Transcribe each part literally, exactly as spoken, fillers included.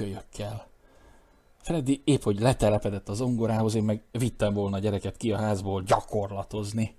kölyökkel. Freddy épp hogy letelepedett a zongorához, én meg vittem volna a gyereket ki a házból gyakorlatozni.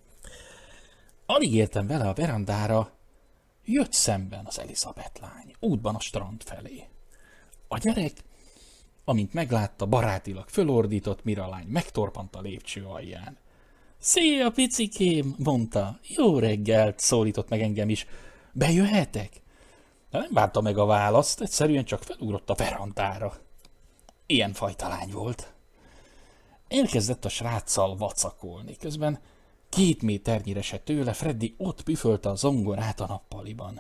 Alig értem vele a verandára, jött szemben az Elizabeth lány, útban a strand felé. A gyerek, amint meglátta, barátilag fölordított, mire a lány megtorpant a lépcső alján. Szia, picikém, mondta. Jó reggelt, szólított meg engem is. Bejöhetek? De nem várta meg a választ, egyszerűen csak felugrott a verandára. Ilyen fajta lány volt. Elkezdett a sráccal vacakolni, közben két méternyire se tőle Freddy ott püfölte a zongorát a nappaliban.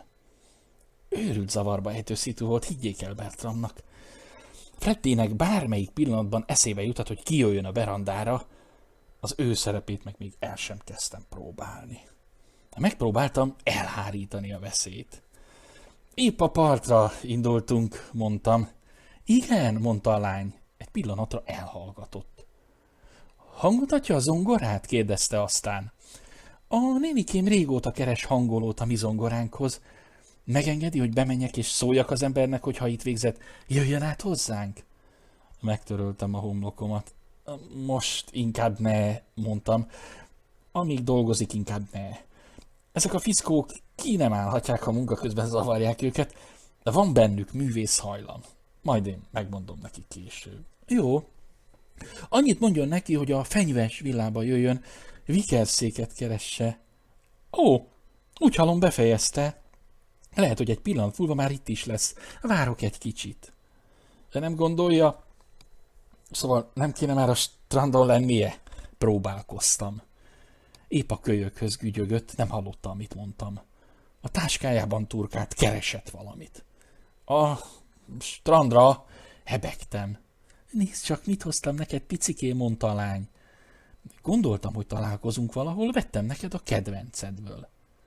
Őrült zavarba ejtő szitu volt, higgyék el Bertramnak. Freddynek bármelyik pillanatban eszébe jutott, hogy kijöjjön a verandára, az ő szerepét meg még el sem kezdtem próbálni. Megpróbáltam elhárítani a veszélyt. Épp a partra indultunk, mondtam. Igen, mondta a lány. Egy pillanatra elhallgatott. Hangmutatja a zongorát? Kérdezte aztán. A nénikém régóta keres hangolót a mi zongoránkhoz. Megengedi, hogy bemenjek és szóljak az embernek, hogy ha itt végzett, jöjjön át hozzánk? Megtöröltem a homlokomat. Most inkább ne, mondtam. Amíg dolgozik, inkább ne. Ezek a fiszkók ki nem állhatják, ha munka közben zavarják őket, de van bennük művész hajlam. Majd én megmondom neki később. Jó. Annyit mondjon neki, hogy a fenyves villába jöjjön, vikerszéket keresse. Ó, úgy hallom, befejezte. Lehet, hogy egy pillanat múlva már itt is lesz. Várok egy kicsit. De nem gondolja? Szóval nem kéne már a strandon lennie? Próbálkoztam. Épp a kölyökhöz gügyögött, nem hallotta, amit mondtam. A táskájában turkált, keresett valamit. A strandra hebegtem. Nézd csak, mit hoztam neked, piciké, mondta a lány. Gondoltam, hogy találkozunk valahol, vettem neked a kedvencedből.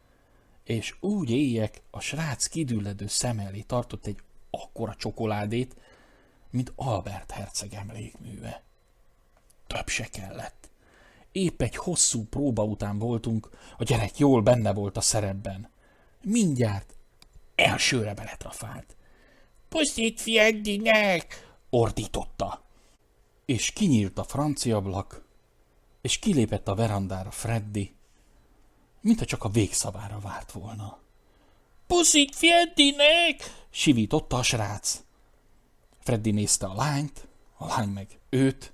És úgy éjjek, a srác kidülledő szem elé tartott egy akkora csokoládét, mint Albert herceg emlékműve. Több se kellett. Épp egy hosszú próba után voltunk, a gyerek jól benne volt a szerepben. Mindjárt elsőre beletrafált. Puszit Freddynek! Ordította. És kinyílt a francia ablak, és kilépett a verandára Freddy, mintha csak a végszavára várt volna. Puszit Freddynek! Sivította a srác. Freddy nézte a lányt, a lány meg őt.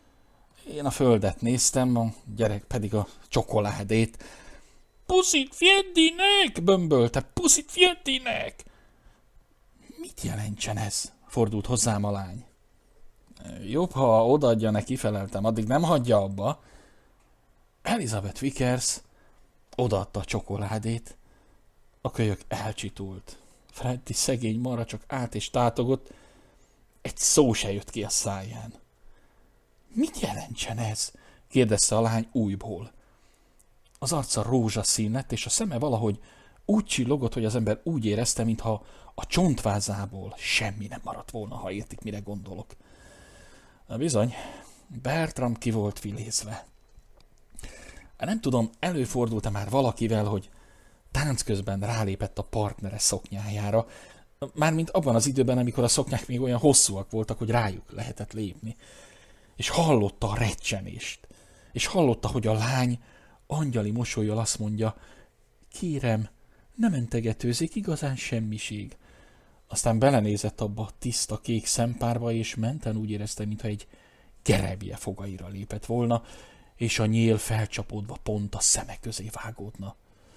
Én a földet néztem, a gyerek pedig a csokoládét. Puszit Freddynek! Bömbölte. Puszit Freddynek! Mit jelentsen ez? Fordult hozzám a lány. Jobb, ha odaadja neki, feleltem, addig nem hagyja abba. Elizabeth Vickers odaadta a csokoládét. A kölyök elcsitult. Freddy szegény marra csak állt és tátogott. Egy szó se jött ki a száján. Mit jelentsen ez? Kérdezte a lány újból. Az arca rózsaszín lett, és a szeme valahogy úgy csillogott, hogy az ember úgy érezte, mintha a csontvázából semmi nem maradt volna, ha értik, mire gondolok. Na bizony, Bertram ki volt filézve. Nem tudom, előfordult-e már valakivel, hogy tánc közben rálépett a partnere szoknyájára, mármint abban az időben, amikor a szoknyák még olyan hosszúak voltak, hogy rájuk lehetett lépni. És hallotta a recsenést, és hallotta, hogy a lány angyali mosollyal azt mondja, kérem, ne mentegetőzik, igazán semmiség. Aztán belenézett abba a tiszta kék szempárba, és menten úgy érezte, mintha egy gerebje fogaira lépett volna, és a nyél felcsapódva pont a szeme közé vágódna.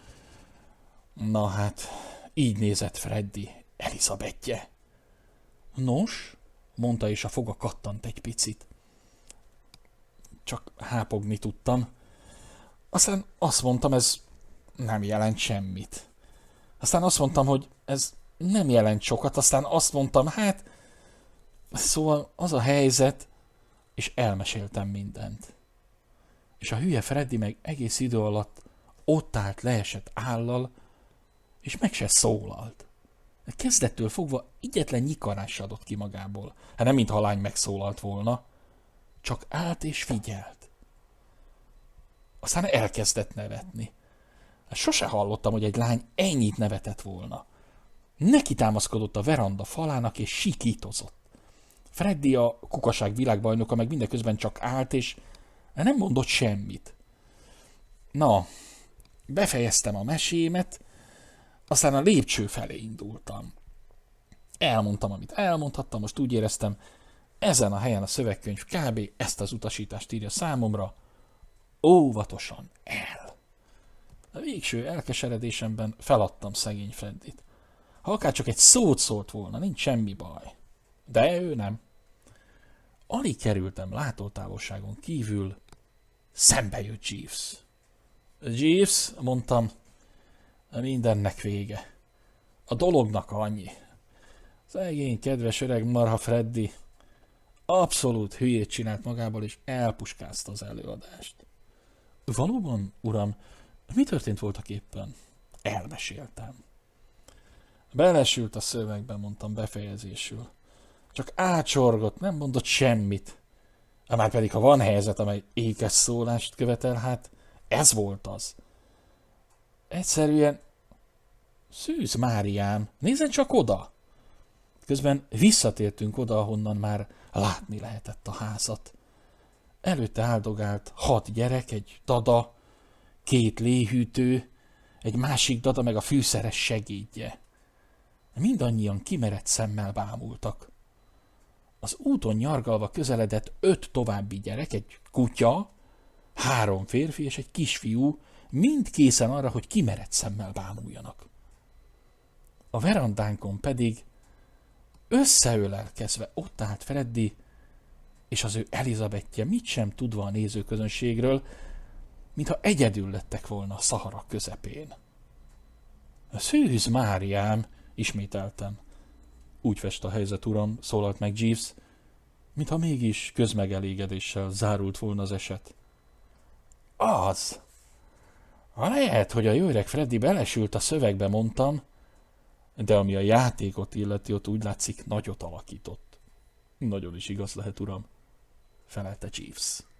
Na hát, így nézett Freddy, Elizabethje. Nos, mondta, és a foga kattant egy picit. Csak hápogni tudtam. Aztán azt mondtam, ez nem jelent semmit. Aztán azt mondtam, hogy ez nem jelent sokat. Aztán azt mondtam, hát... Szóval az a helyzet, és elmeséltem mindent. És a hülye Freddy meg egész idő alatt ott állt leesett állal, és meg se szólalt. Kezdettől fogva egyetlen nyikarás adott ki magából. Hát nem, mintha a lány megszólalt volna. Csak állt és figyelt. Aztán elkezdett nevetni. Sose hallottam, hogy egy lány ennyit nevetett volna. Neki támaszkodott a veranda falának, és sikítozott. Freddy a kukaság világbajnoka meg mindeközben csak állt, és nem mondott semmit. Na, befejeztem a mesémet, aztán a lépcső felé indultam. Elmondtam, amit elmondhattam, most úgy éreztem, ezen a helyen a szövegkönyv kb. Ezt az utasítást írja számomra, óvatosan el. A végső elkeseredésemben feladtam szegény Freddit. Ha akár csak egy szót szólt volna, nincs semmi baj. De ő nem. Alig kerültem látótávolságon kívül, szembe jött Jeeves. Jeeves, mondtam, mindennek vége. A dolognak annyi. Szegény, kedves öreg marha Freddy abszolút hülyét csinált magából, és elpuskázta az előadást. Valóban, uram, mi történt voltak éppen? Elmeséltem. Belesült a szövegbe, mondtam befejezésül. Csak ácsorgott, nem mondott semmit. Már pedig, ha van helyzet, amely ékes szólást követel, hát ez volt az. Egyszerűen, Szűz Máriám, nézzen csak oda! Közben visszatértünk oda, ahonnan már látni lehetett a házat. Előtte áldogált hat gyerek, egy dada, két léhűtő, egy másik dada meg a fűszeres segédje. Mindannyian kimerett szemmel bámultak. Az úton nyargalva közeledett öt további gyerek, egy kutya, három férfi és egy kisfiú, mind készen arra, hogy kimerett szemmel bámuljanak. A verandánkon pedig összeölelkezve ott állt Freddy, és az ő Elizabethje mit sem tudva a nézőközönségről, mintha egyedül lettek volna a Szahara közepén. Szűz Máriám, ismételtem. Úgy fest a helyzet, uram, szólalt meg Jeeves, mintha mégis közmegelégedéssel zárult volna az eset. Az! Lehet, hogy a jó öreg Freddy belesült a szövegbe, mondtam, de ami a játékot illeti, ott úgy látszik, nagyot alakított. Nagyon is igaz lehet, uram, felelte Jeeves.